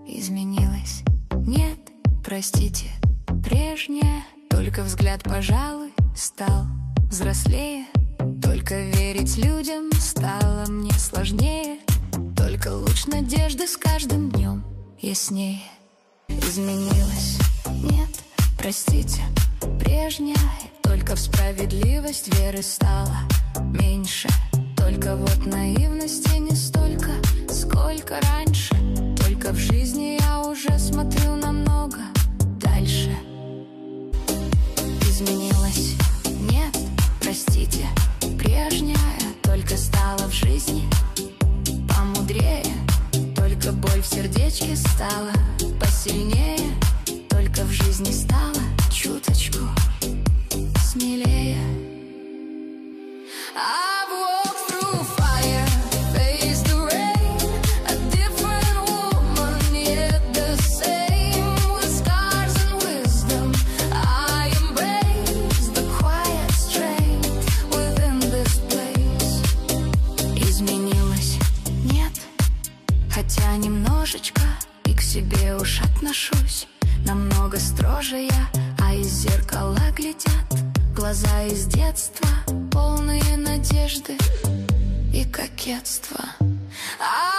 изменилась. Нет, простите, прежняя. Только взгляд, пожалуй, стал взрослее. Только верить людям стало мне сложнее. Только луч надежды с каждым днем яснее. Изменилась. Нет, простите, прежняя. Только в справедливость веры стало меньше. Только вот наивности не столько, сколько раньше. Только в жизни я уже смотрю намного дальше. Изменилась. Нет, простите, прежняя. Только стала в жизни помудрее. Только боль в сердечке стала посильнее. Только в жизни стала чуточку смелее. I've walked through fire, faced the rain. A different woman, yet the same. With scars and wisdom, I embrace the quiet strength within this place. Изменилась. Нет, хотя немножечко и к себе уж отношусь. Намного строже я, а из зеркала глядят глаза из детства, полные надежды и кокетства.